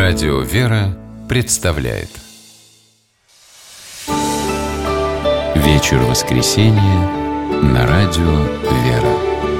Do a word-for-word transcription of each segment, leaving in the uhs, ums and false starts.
Радио «Вера» представляет вечер воскресенья на радио «Вера».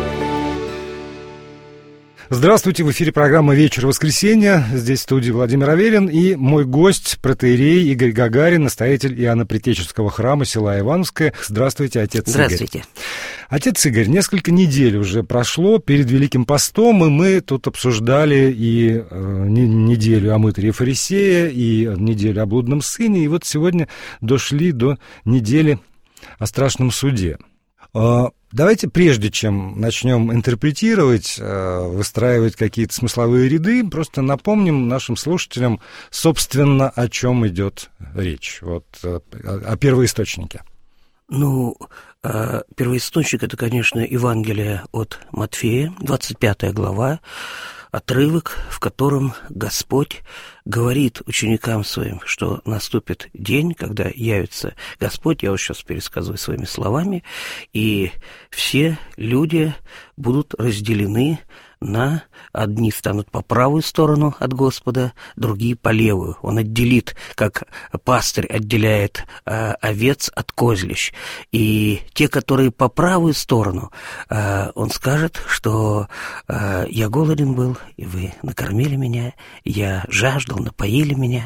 Здравствуйте, в эфире программа «Вечер воскресенья». Здесь в студии Владимир Аверин и мой гость, протоиерей Игорь Гагарин, настоятель Иоанно-Предтеческого храма села Ивановское. Здравствуйте, отец Игорь. Здравствуйте. Отец Игорь, несколько недель уже прошло перед Великим постом, и мы тут обсуждали и э, неделю о мытаре и фарисея, и неделю о блудном сыне, и вот сегодня дошли до недели о страшном суде. Э, давайте, прежде чем начнем интерпретировать, э, выстраивать какие-то смысловые ряды, просто напомним нашим слушателям, собственно, о чем идет речь, вот, э, о первоисточнике. Ну, первоисточник — это, конечно, Евангелие от Матфея, двадцать пятая глава, отрывок, в котором Господь говорит ученикам своим, что наступит день, когда явится Господь, я вот сейчас пересказываю своими словами, и все люди будут разделены на одни станут по правую сторону от Господа, другие по левую. Он отделит, как пастырь отделяет э, овец от козлищ. И те, которые по правую сторону, э, он скажет, что э, я голоден был, и вы накормили меня, я жаждал, напоили меня,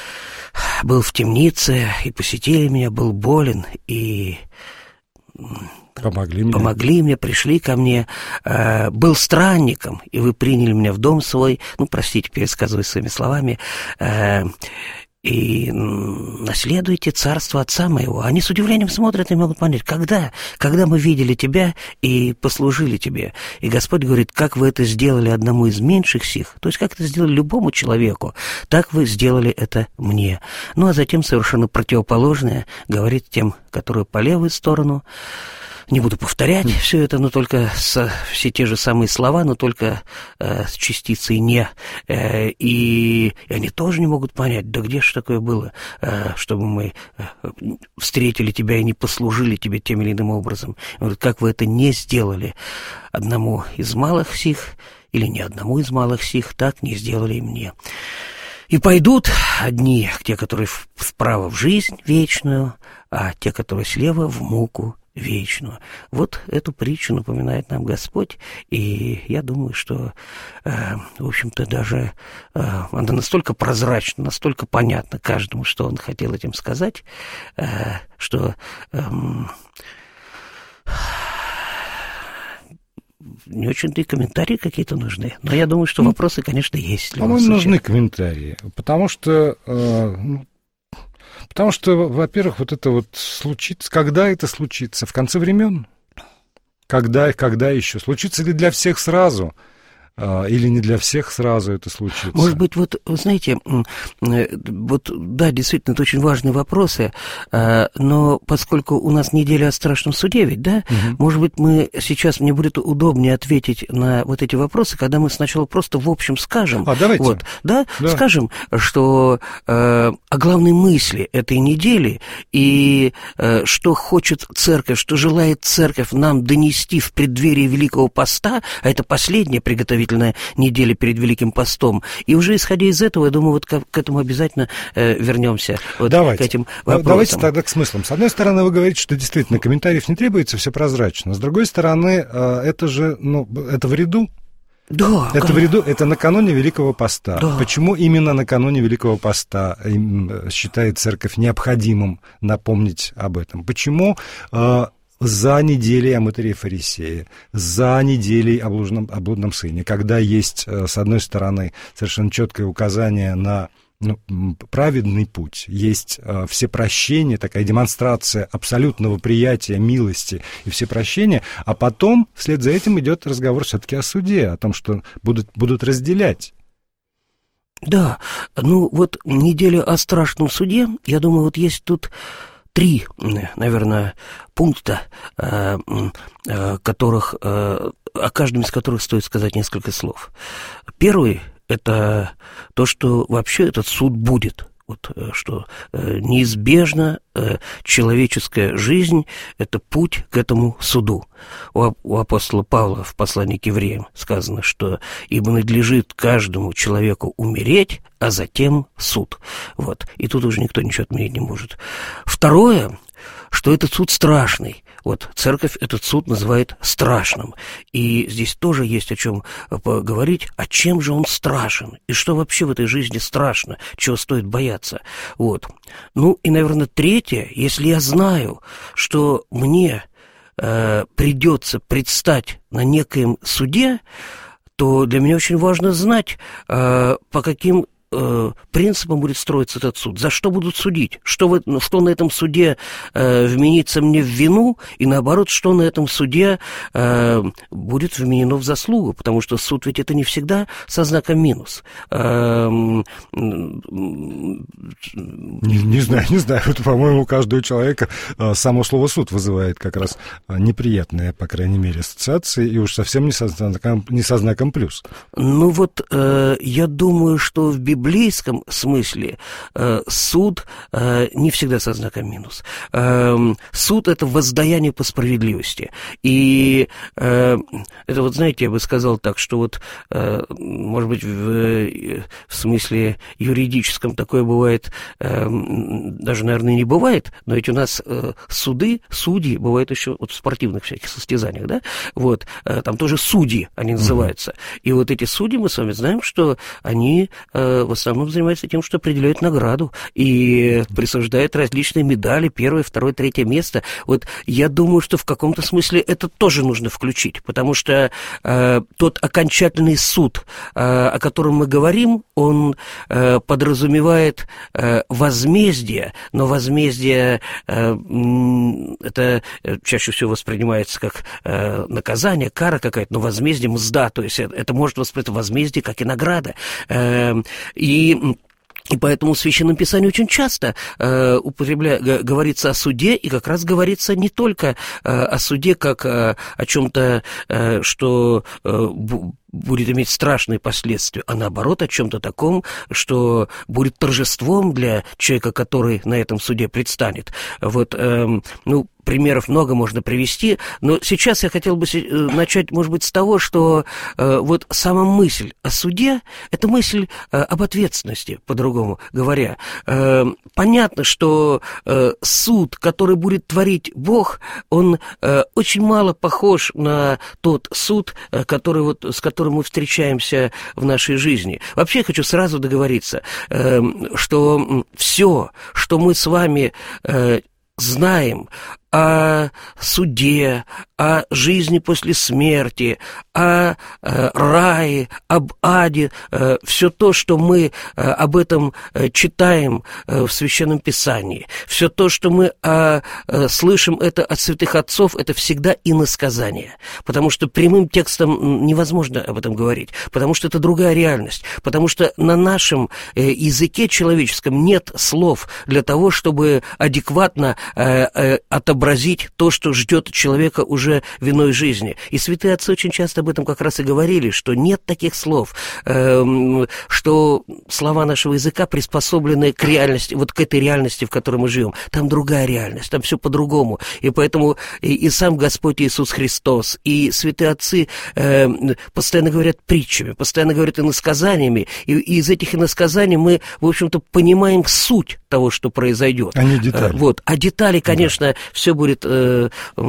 был в темнице, и посетили меня, был болен, и... Помогли мне. Помогли мне, пришли ко мне, э, был странником, и вы приняли меня в дом свой, ну, простите, пересказываю своими словами, э, и наследуйте царство отца моего. Они с удивлением смотрят и могут понять, когда, когда мы видели тебя и послужили тебе. И Господь говорит, как вы это сделали одному из меньших сих, то есть как это сделали любому человеку, так вы сделали это мне. Ну, а затем совершенно противоположное говорит тем, которые по левую сторону. Не буду повторять mm. все это, но только с, все те же самые слова, но только э, с частицей «не». Э, и, и они тоже не могут понять, да где же такое было, э, чтобы мы э, встретили тебя и не послужили тебе тем или иным образом. Говорят, как вы это не сделали одному из малых сих, или не одному из малых сих, так не сделали и мне. И пойдут одни, те, которые вправо в жизнь вечную, а те, которые слева в муку вечную. Вот эту притчу напоминает нам Господь, и я думаю, что, э, в общем-то, даже э, она настолько прозрачна, настолько понятна каждому, что он хотел этим сказать, э, что... Э, не очень-то и комментарии какие-то нужны. Но я думаю, что вопросы, конечно, есть. По-моему, нужны комментарии, потому что... Э, ну... Потому что, во-первых, вот это вот случится, когда это случится? В конце времен? Когда, когда еще? Случится ли для всех сразу? Или не для всех сразу это случится? Может быть, вот, вы знаете, вот, да, действительно, это очень важные вопросы, но поскольку у нас неделя о страшном суде ведь, да, угу. Может быть, мы сейчас, мне будет удобнее ответить на вот эти вопросы, когда мы сначала просто в общем скажем. А, давайте. Вот, да, да. Скажем, что э, о главной мысли этой недели и э, что хочет церковь, что желает церковь нам донести в преддверии Великого поста, а это последнее приготовительное недели перед Великим постом. И уже исходя из этого, я думаю, вот к, к этому обязательно э, вернемся. Вот давайте. К этим вопросам. Давайте тогда к смыслам. С одной стороны, вы говорите, что действительно комментариев не требуется, все прозрачно. С другой стороны, э, это же, ну, это в ряду. Да, это в ряду, это накануне Великого поста. Да. Почему именно накануне Великого поста считает церковь необходимым напомнить об этом? Почему... Э, за неделей о мытаре и фарисее, за неделей о блудном, о блудном сыне, когда есть, с одной стороны, совершенно четкое указание на ну, праведный путь, есть э, всепрощение, такая демонстрация абсолютного приятия, милости и всепрощения, а потом вслед за этим идет разговор все-таки о суде, о том, что будут, будут разделять. Да, ну вот неделя о страшном суде, я думаю, вот есть тут... Три, наверное, пункта, которых, о каждом из которых стоит сказать несколько слов. Первый – это то, что вообще этот суд будет. вот, что неизбежно человеческая жизнь – это путь к этому суду. У, у апостола Павла в послании к евреям сказано, что «ибо надлежит каждому человеку умереть, а затем суд». Вот. И тут уже никто ничего отменить не может. Второе, что этот суд страшный. Вот, церковь этот суд называет страшным. И здесь тоже есть о чем поговорить, а чем же он страшен, и что вообще в этой жизни страшно, чего стоит бояться. Вот. Ну и, наверное, третье, если я знаю, что мне э, придется предстать на некоем суде, то для меня очень важно знать, э, по каким принципом будет строиться этот суд, за что будут судить, что, в, что на этом суде э, вменится мне в вину, и наоборот, что на этом суде э, будет вменено в заслугу, потому что суд ведь это не всегда со знаком минус. Э, не, не знаю, не знаю, это, по-моему, у каждого человека само слово суд вызывает как раз неприятные, по крайней мере, ассоциации, и уж совсем не со знаком, не со знаком плюс. Ну вот, э, я думаю, что в Библии В библейском смысле э, суд э, не всегда со знаком минус. Э, суд – это воздаяние по справедливости. И э, это вот, знаете, я бы сказал так, что вот, э, может быть, в, в смысле юридическом такое бывает, э, даже, наверное, не бывает, но ведь у нас э, суды, судьи бывают еще вот в спортивных всяких состязаниях, да, вот, э, там тоже судьи они называются. Mm-hmm. И вот эти судьи, мы с вами знаем, что они э, в основном занимается тем, что определяет награду и присуждает различные медали, первое, второе, третье место. Вот я думаю, что в каком-то смысле это тоже нужно включить, потому что э, тот окончательный суд, э, о котором мы говорим, он э, подразумевает э, возмездие, но возмездие э, это чаще всего воспринимается как э, наказание, кара какая-то, но возмездие, мзда, то есть это, это может восприниматься возмездие как и награда. Э, И, и поэтому в Священном Писании очень часто э, употребля... говорится о суде, и как раз говорится не только э, о суде как э, о чем-то, э, что э, б... будет иметь страшные последствия, а наоборот о чем-то таком, что будет торжеством для человека, который на этом суде предстанет. Вот, э, ну, примеров много можно привести, но сейчас я хотел бы начать, может быть, с того, что э, вот сама мысль о суде – это мысль э, об ответственности, по-другому говоря. Э, понятно, что э, суд, который будет творить Бог, он э, очень мало похож на тот суд, э, который вот, с которым мы встречаемся в нашей жизни. Вообще я хочу сразу договориться, э, что все, что мы с вами э, знаем о суде, о жизни после смерти, о э, рае, об аде, э, все то, что мы э, об этом э, читаем э, в Священном Писании, все то, что мы э, э, слышим это от святых отцов, это всегда иносказание, потому что прямым текстом невозможно об этом говорить, потому что это другая реальность, потому что на нашем э, языке человеческом нет слов для того, чтобы адекватно э, э, отобразить то, что ждет человека уже в иной жизни. И святые отцы очень часто об этом как раз и говорили, что нет таких слов, э, что слова нашего языка приспособлены к реальности, вот к этой реальности, в которой мы живем. Там другая реальность, там все по-другому. И поэтому и, и сам Господь Иисус Христос, и святые отцы э, постоянно говорят притчами, постоянно говорят иносказаниями, и, и из этих иносказаний мы, в общем-то, понимаем суть того, что произойдет. А не детали. Вот. А детали, конечно, да. Все будет э,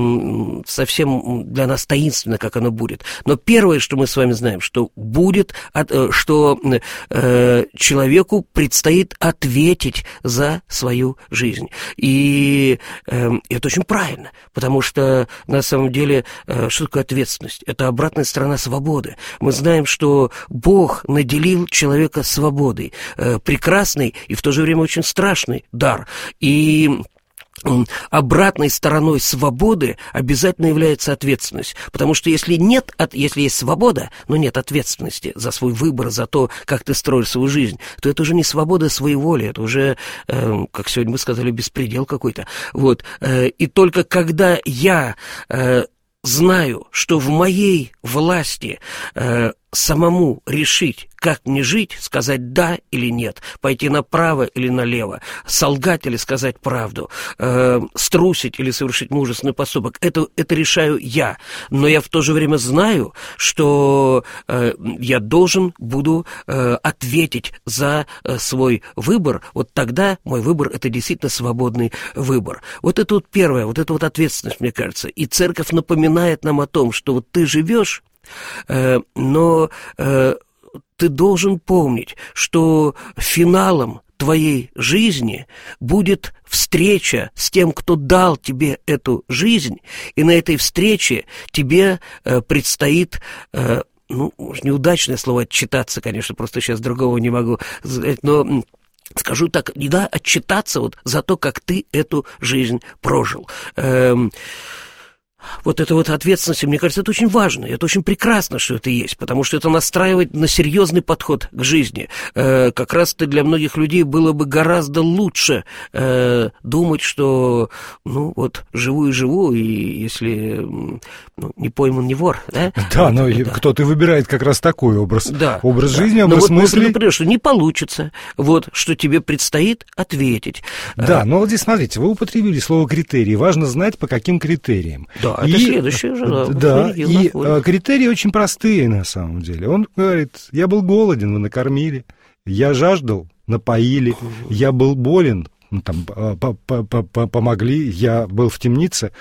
совсем для нас таинственно, как оно будет. Но первое, что мы с вами знаем, что будет, что э, человеку предстоит ответить за свою жизнь. И э, это очень правильно, потому что на самом деле, э, что такое ответственность? Это обратная сторона свободы. Мы знаем, что Бог наделил человека свободой, э, прекрасный и в то же время очень страшный дар. И обратной стороной свободы обязательно является ответственность. Потому что если нет, если есть свобода, но нет ответственности за свой выбор, за то, как ты строишь свою жизнь, то это уже не свобода своеволия, это уже, э, как сегодня мы сказали, беспредел какой-то. Вот. И только когда я э, знаю, что в моей власти э, самому решить, как мне жить, сказать «да» или «нет», пойти направо или налево, солгать или сказать правду, э, струсить или совершить мужественный поступок. Это, это решаю я. Но я в то же время знаю, что э, я должен буду э, ответить за э, свой выбор. Вот тогда мой выбор – это действительно свободный выбор. Вот это вот первое, вот это вот ответственность, мне кажется. И церковь напоминает нам о том, что вот ты живешь, но э, ты должен помнить, что финалом твоей жизни будет встреча с тем, кто дал тебе эту жизнь, и на этой встрече тебе э, предстоит... Э, ну, неудачное слово «отчитаться», конечно, просто сейчас другого не могу сказать, но... Скажу так, да, отчитаться вот за то, как ты эту жизнь прожил. Эм, Вот эта вот ответственность, мне кажется, это очень важно, это очень прекрасно, что это есть, потому что это настраивает на серьезный подход к жизни. Э, как раз-то для многих людей было бы гораздо лучше э, думать, что, ну, вот, живу и живу, и если ну, не пойман, не вор, да? Да, вот, но да. кто-то выбирает как раз такой образ, да, образ да. жизни, но образ вот мыслей. Например, что не получится, вот, что тебе предстоит ответить. Да, но вот здесь, смотрите, вы употребили слово «критерии», важно знать, по каким критериям. Да, это и, следующее же. Да, да, и находит. Критерии очень простые на самом деле. Он говорит, я был голоден, вы накормили, я жаждал, напоили, я был болен, ну, там, помогли, я был в темнице,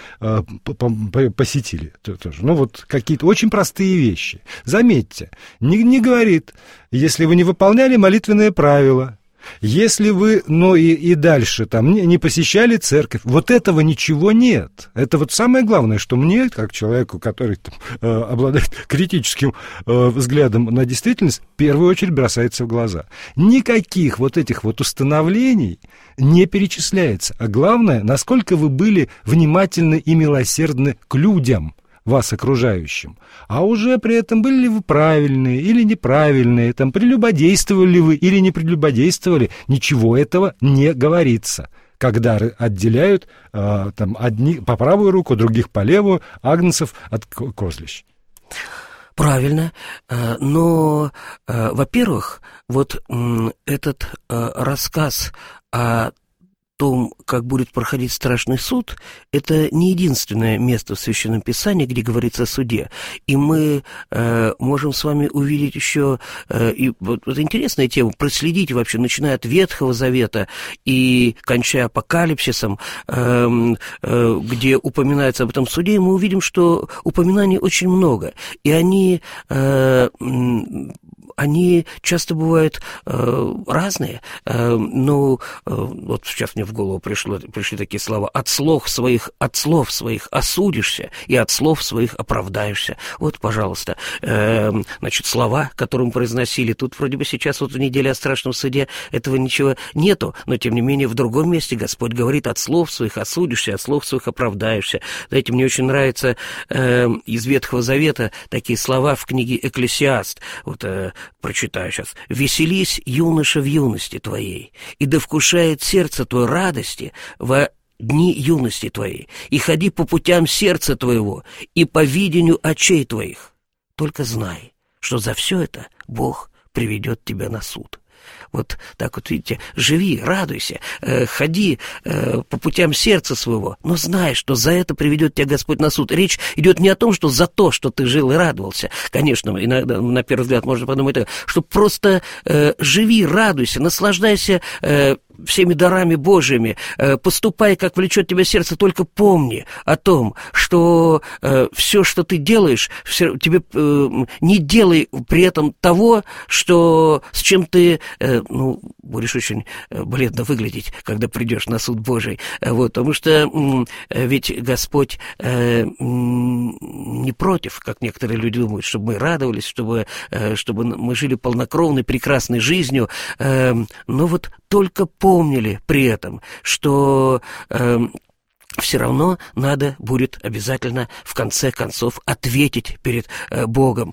посетили тоже. Ну, вот какие-то очень простые вещи. Заметьте, не, не говорит, если вы не выполняли молитвенные правила, если вы, ну и, и дальше там не, не посещали церковь, вот этого ничего нет. Это вот самое главное, что мне, как человеку, который там, э, обладает критическим э, взглядом на действительность, в первую очередь бросается в глаза. Никаких вот этих вот установлений не перечисляется. А главное, насколько вы были внимательны и милосердны к людям, вас окружающим, а уже при этом были ли вы правильные или неправильные, там, прелюбодействовали ли вы или не прелюбодействовали, ничего этого не говорится, когда отделяют э, там, одни по правую руку, других по левую, агнцев от козлищ. Правильно, но, во-первых, вот этот рассказ о том, как будет проходить страшный суд, это не единственное место в Священном Писании, где говорится о суде. И мы э, можем с вами увидеть еще, э, и вот, вот интересная тема, проследить вообще, начиная от Ветхого Завета и кончая Апокалипсисом, э, э, где упоминается об этом суде, и мы увидим, что упоминаний очень много. И они... Э, Они часто бывают э, разные, э, но э, вот сейчас мне в голову пришло, пришли такие слова: от слов своих, от слов своих осудишься, и от слов своих оправдаешься. Вот, пожалуйста, э, значит, слова, которые мы произносили, тут вроде бы сейчас вот в неделе о страшном суде этого ничего нету, но тем не менее в другом месте Господь говорит: от слов своих осудишься, от слов своих оправдаешься. Знаете, мне очень нравится э, из Ветхого Завета такие слова в книге «Экклесиаст». Вот, э, прочитаю сейчас. «Веселись, юноша, в юности твоей, и да вкушает сердце твое радости во дни юности твоей, и ходи по путям сердца твоего, и по видению очей твоих. Только знай, что за все это Бог приведет тебя на суд». Вот так вот, видите, живи, радуйся, э, ходи э, по путям сердца своего, но знай, что за это приведет тебя Господь на суд. Речь идет не о том, что за то, что ты жил и радовался. Конечно, иногда, на первый взгляд, можно подумать, что просто э, живи, радуйся, наслаждайся э, всеми дарами Божьими, э, поступай, как влечет тебя сердце, только помни о том, что э, все, что ты делаешь, все, тебе э, не делай при этом того, что, с чем ты, э, ну, будешь очень бледно выглядеть, когда придешь на суд Божий. Вот, потому что э, ведь Господь э, не против, как некоторые люди думают, чтобы мы радовались, чтобы, э, чтобы мы жили полнокровной, прекрасной жизнью, э, но вот только помнили при этом, что э, все равно надо будет обязательно в конце концов ответить перед э, Богом.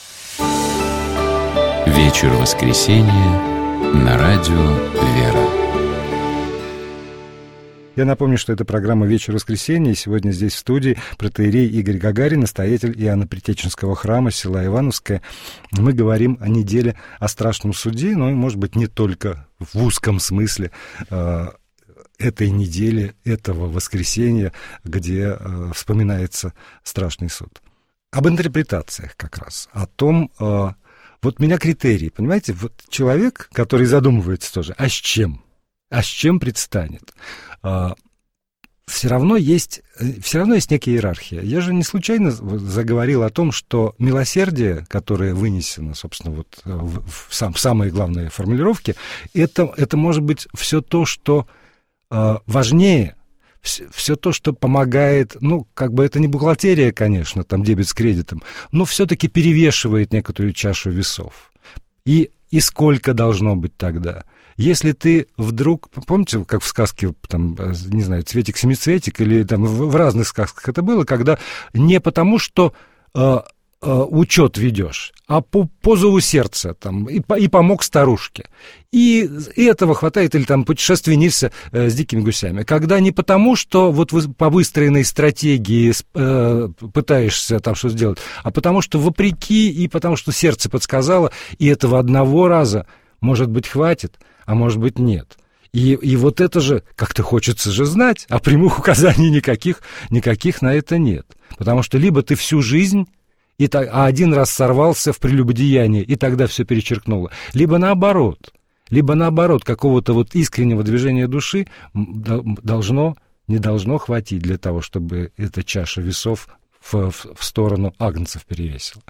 Вечер воскресенья на радио «Вера». Я напомню, что это программа «Вечер воскресенья», и сегодня здесь в студии протоиерей Игорь Гагарин, настоятель Иоанно-Предтеченского храма села Ивановское. Мы говорим о неделе о страшном суде, но, может быть, не только в узком смысле э, этой недели, этого воскресенья, где э, вспоминается страшный суд. Об интерпретациях как раз, о том... Э, вот меня критерий, понимаете, вот человек, который задумывается тоже, а с чем? А с чем предстанет? А, все равно есть, все равно есть некая иерархия. Я же не случайно заговорил о том, что милосердие, которое вынесено, собственно, вот в, в, сам, в самые главные формулировки, это, это может быть все то, что а, важнее, все, все то, что помогает, ну, как бы это не бухгалтерия, конечно, там дебет с кредитом, но все-таки перевешивает некоторую чашу весов. И, и сколько должно быть тогда? Если ты вдруг, помните, как в сказке, там, не знаю, «Цветик-семицветик», или там в, в разных сказках это было, когда не потому, что э, э, учет ведешь, а по, по зову сердца, там, и, и помог старушке. И, и этого хватает, или там путешествие Нильса э, с дикими гусями. Когда не потому, что вот вы по выстроенной стратегии э, пытаешься там что сделать, а потому что вопреки, и потому что сердце подсказало, и этого одного раза, может быть, хватит, а может быть, нет. И, и вот это же, как-то хочется же знать, а прямых указаний никаких, никаких на это нет. Потому что либо ты всю жизнь, и так, а один раз сорвался в прелюбодеяние, и тогда все перечеркнуло, либо наоборот, либо наоборот, какого-то вот искреннего движения души должно, не должно хватить для того, чтобы эта чаша весов в, в, в сторону агнцев перевесила.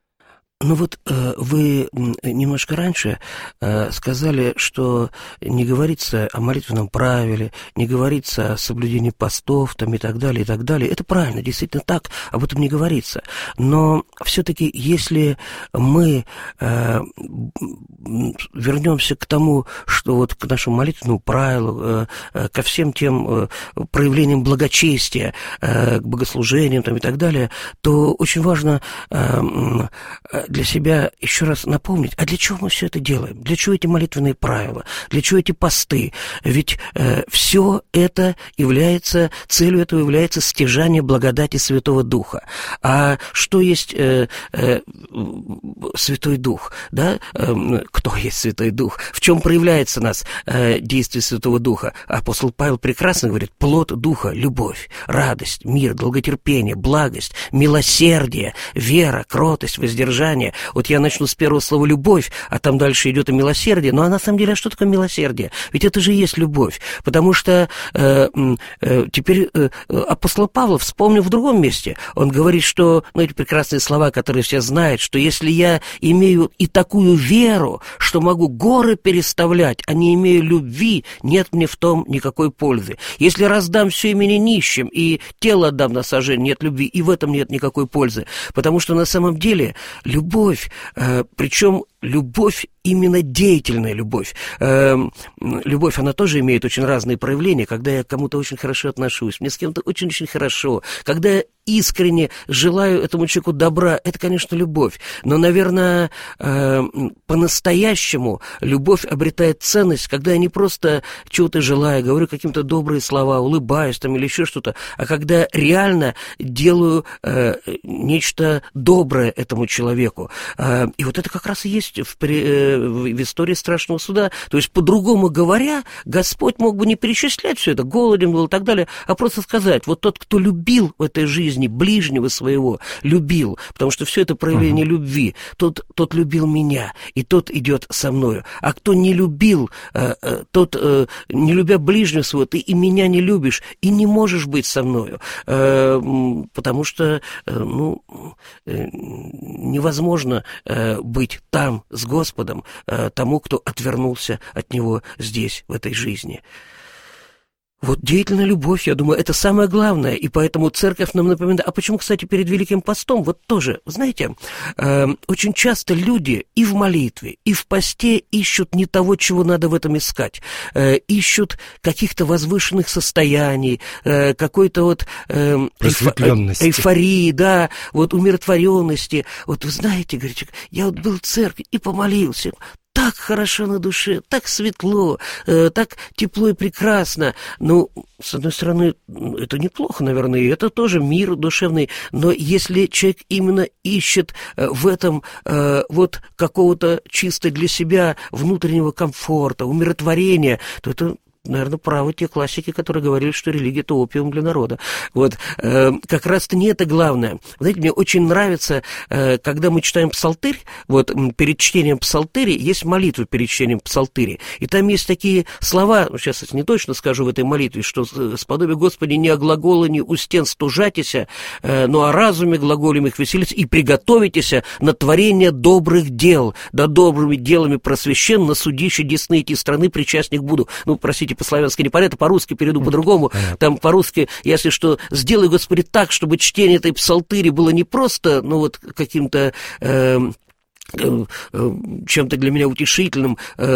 Ну вот э, вы немножко раньше э, сказали, что не говорится о молитвенном правиле, не говорится о соблюдении постов там, и так далее, и так далее. Это правильно, действительно так, об этом не говорится. Но все-таки, если мы э, вернемся к тому, что вот к нашему молитвенному правилу, э, ко всем тем э, проявлениям благочестия, э, к богослужениям там, и так далее, то очень важно э, для себя еще раз напомнить, а для чего мы все это делаем? Для чего эти молитвенные правила? Для чего эти посты? Ведь э, все это является, целью этого является стяжание благодати Святого Духа. А что есть э, э, Святой Дух? Да? Э, кто есть Святой Дух? В чем проявляется у нас э, действие Святого Духа? Апостол Павел прекрасно говорит: плод Духа, любовь, радость, мир, долготерпение, благость, милосердие, вера, кротость, воздержание. Вот я начну с первого слова «любовь», а там дальше идет и милосердие. Но а на самом деле, а что такое милосердие? Ведь это же и есть любовь. Потому что э, э, теперь э, апостол Павел, вспомнил в другом месте, он говорит, что, ну, эти прекрасные слова, которые все знают, что если я имею и такую веру, что могу горы переставлять, а не имею любви, нет мне в том никакой пользы. Если раздам все имени нищим и тело отдам на сожжение, нет любви, и в этом нет никакой пользы. Потому что на самом деле любовь Любовь, э, причем любовь, именно деятельная любовь. Э, любовь, она тоже имеет очень разные проявления. Когда я к кому-то очень хорошо отношусь, мне с кем-то очень-очень хорошо, когда я искренне желаю этому человеку добра, это, конечно, любовь. Но, наверное, э, по-настоящему любовь обретает ценность, когда я не просто чего-то желаю, говорю какие-то добрые слова, улыбаюсь там или еще что-то, а когда реально делаю э, нечто доброе этому человеку. Э, и вот это как раз и есть в, э, в истории страшного суда. То есть, по-другому говоря, Господь мог бы не перечислять все это, голоден был и так далее, а просто сказать: вот тот, кто любил в этой жизни ближнего своего, любил, потому что все это проявление uh-huh. любви, тот, тот любил меня, и тот идет со мною. А кто не любил, э, э, тот, э, не любя ближнего своего, ты и меня не любишь, и не можешь быть со мною, э, потому что, э, ну, э, невозможно э, быть там с Господом э, тому, кто отвернулся от Него здесь, в этой жизни. Вот деятельная любовь, я думаю, это самое главное, и поэтому церковь нам напоминает. А почему, кстати, перед Великим постом, вот тоже, знаете, э, очень часто люди и в молитве, и в посте ищут не того, чего надо в этом искать, э, ищут каких-то возвышенных состояний, э, какой-то вот э, эйфо- эйфории, да, вот умиротворенности. Вот вы знаете, говорите, я вот был в церкви и помолился, так хорошо на душе, так светло, э, так тепло и прекрасно. Ну, с одной стороны, это неплохо, наверное, и это тоже мир душевный, но если человек именно ищет э, в этом э, вот какого-то чисто для себя внутреннего комфорта, умиротворения, то это... наверное, правы те классики, которые говорили, что религия – это опиум для народа. Вот, э, как раз-то не это главное. Знаете, мне очень нравится, э, когда мы читаем псалтырь, вот, перед чтением псалтыри есть молитва перед чтением псалтыри, и там есть такие слова, сейчас не точно скажу в этой молитве, что «Сподоби, Господи, не о глаголании у стен стужатися, э, но о разуме глаголем их веселиться, и приготовитеся на творение добрых дел, да добрыми делами просвящен, на судище десны эти страны причастник буду». Ну, простите, по-славянски непонятно, по-русски перейду по-другому. Понятно. Там по-русски, если что, сделай, Господи, так, чтобы чтение этой псалтыри было не просто, ну вот, каким-то... Э, чем-то для меня утешительным,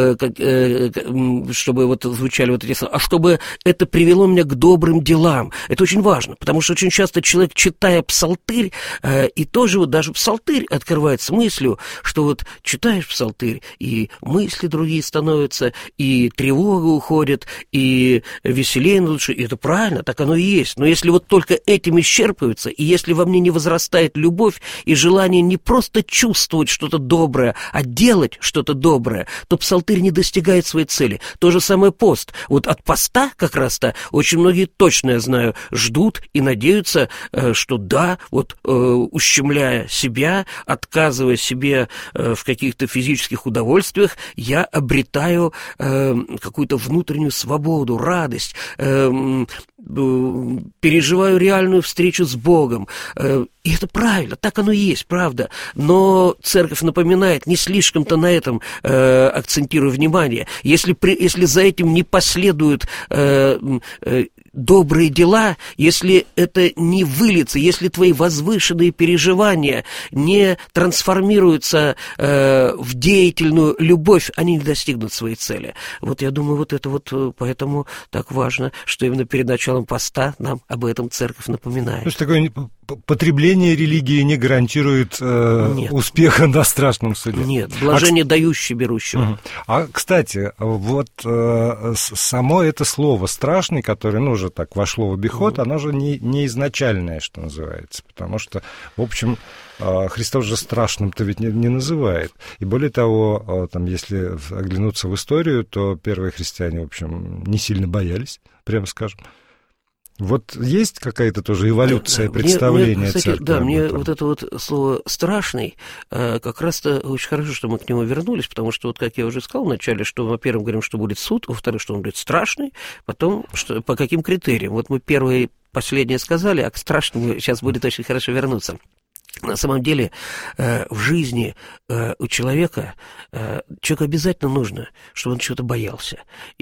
чтобы вот звучали вот эти слова, а чтобы это привело меня к добрым делам. Это очень важно, потому что очень часто человек, читая псалтырь, и тоже вот даже псалтырь открывает с мыслью, что вот читаешь псалтырь, и мысли другие становятся, и тревога уходит, и веселее на душе, и это правильно, так оно и есть. Но если вот только этим исчерпывается, и если во мне не возрастает любовь и желание не просто чувствовать что-то доброе, а делать что-то доброе, то псалтырь не достигает своей цели. То же самое пост. Вот от поста как раз-то очень многие, точно я знаю, ждут и надеются, что да, вот ущемляя себя, отказывая себе в каких-то физических удовольствиях, я обретаю какую-то внутреннюю свободу, радость, переживаю реальную встречу с Богом. И это правильно, так оно и есть, правда. Но церковь напоминает, не слишком-то на этом э, акцентируя внимание. Если, при, если за этим не последуют э, э, добрые дела, если это не выльется, если твои возвышенные переживания не трансформируются э, в деятельную любовь, они не достигнут своей цели. Вот я думаю, вот это вот поэтому так важно, что именно перед началом поста нам об этом церковь напоминает. То есть такое потребление религии не гарантирует э, успеха на страшном суде? Нет, блажение а, дающий берущего. Угу. А, кстати, вот э, само это слово «страшный», которое, ну, уже так вошло в обиход, угу. оно же не, не изначальное, что называется, потому что, в общем, э, Христос же страшным-то ведь не, не называет. И более того, э, там, если оглянуться в историю, то первые христиане, в общем, не сильно боялись, прямо скажем. Вот есть какая-то тоже эволюция да, представления мне, мне, кстати, церкви? Да, мне вот это вот слово «страшный», как раз-то очень хорошо, что мы к нему вернулись, потому что, вот как я уже сказал вначале, что, во-первых, говорим, что будет суд, во-вторых, что он будет страшный, потом, что, по каким критериям. Вот мы первое и последнее сказали, а к страшному сейчас будет очень хорошо вернуться. На самом деле э, в жизни э, у человека, э, человеку обязательно нужно, чтобы он чего-то боялся,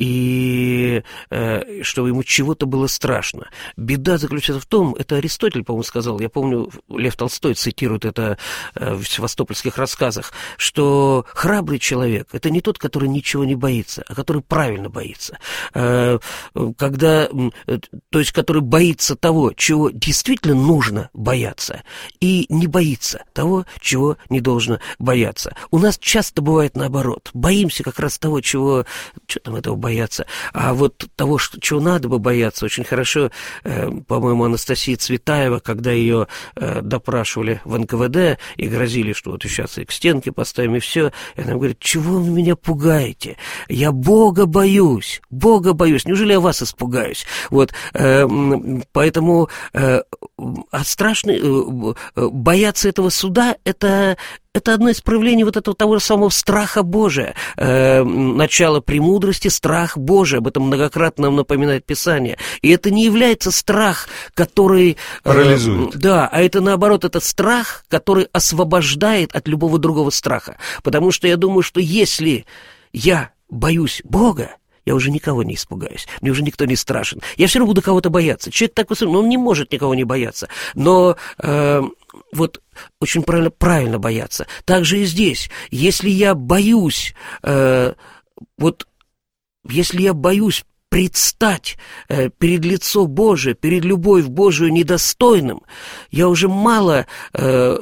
и э, чтобы ему чего-то было страшно. Беда заключается в том, это Аристотель, по-моему, сказал, я помню, Лев Толстой цитирует это э, в севастопольских рассказах, что храбрый человек – это не тот, который ничего не боится, а который правильно боится. Э, когда, э, то есть, который боится того, чего действительно нужно бояться, и не боится того, чего не должно бояться. У нас часто бывает наоборот. Боимся как раз того, чего... Что там этого бояться? А вот того, что, чего надо бы бояться, очень хорошо, э, по-моему, Анастасия Цветаева, когда ее э, допрашивали в эн ка вэ дэ и грозили, что вот сейчас и к стенке поставим, и все, и она говорит, чего вы меня пугаете? Я Бога боюсь, Бога боюсь. Неужели я вас испугаюсь? Вот, э, поэтому э, а страшный... Э, бояться этого суда – это, это одно из проявлений вот этого того же самого страха Божия. Э, начало премудрости – страх Божий. Об этом многократно нам напоминает Писание. И это не является страх, который… парализует. Э, да, а это наоборот, это страх, который освобождает от любого другого страха. Потому что я думаю, что если я боюсь Бога, я уже никого не испугаюсь, мне уже никто не страшен. Я все равно буду кого-то бояться. Человек так высоко, но он не может никого не бояться. Но э, вот очень правильно, правильно бояться. Так же и здесь. Если я боюсь, э, вот если я боюсь предстать э, перед лицо Божие, перед любовь Божию недостойным, я уже мало э,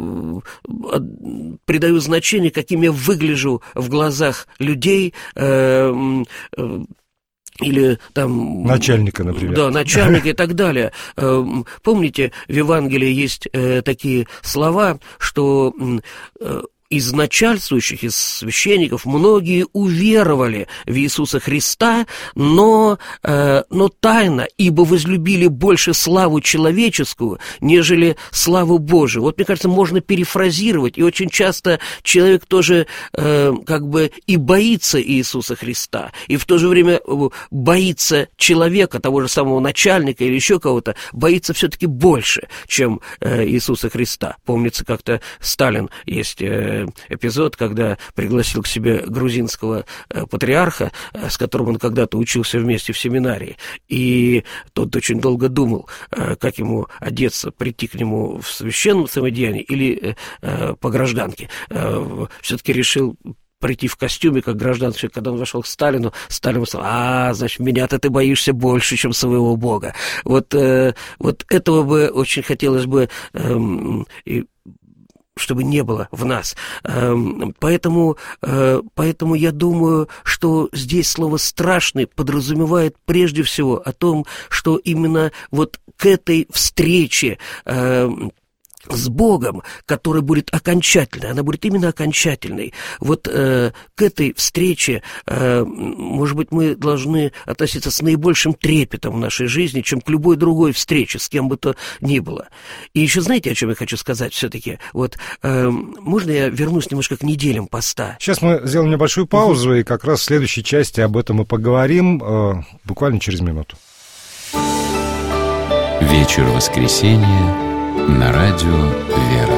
придаю значение, каким я выгляжу в глазах людей, э, э, или там... Начальника, например. Да, начальника и так далее. Помните, в Евангелии есть такие слова, что из начальствующих, из священников многие уверовали в Иисуса Христа, но, э, но тайно, ибо возлюбили больше славу человеческую, нежели славу Божию. Вот, мне кажется, можно перефразировать, и очень часто человек тоже э, как бы и боится Иисуса Христа, и в то же время боится человека, того же самого начальника или еще кого-то, боится все-таки больше, чем э, Иисуса Христа. Помнится, как-то Сталин есть... Э, эпизод, когда пригласил к себе грузинского э, патриарха, э, с которым он когда-то учился вместе в семинарии, и тот очень долго думал, э, как ему одеться, прийти к нему в священном самодеянии или э, по гражданке. Э, все-таки решил прийти в костюме, как гражданский. Когда он вошел к Сталину, Сталин сказал: а, значит, меня-то ты боишься больше, чем своего Бога. Вот, э, вот этого бы очень хотелось бы э, и чтобы не было в нас. Поэтому, поэтому я думаю, что здесь слово «страшный» подразумевает прежде всего о том, что именно вот к этой встрече с Богом, которая будет окончательной, она будет именно окончательной. Вот э, к этой встрече, э, может быть, мы должны относиться с наибольшим трепетом в нашей жизни, чем к любой другой встрече, с кем бы то ни было. И еще знаете, о чем я хочу сказать все-таки? Вот, э, можно я вернусь немножко к неделям поста? Сейчас мы сделаем небольшую паузу, и как раз в следующей части об этом и поговорим, э, буквально через минуту. Вечер воскресенья на радио «Вера».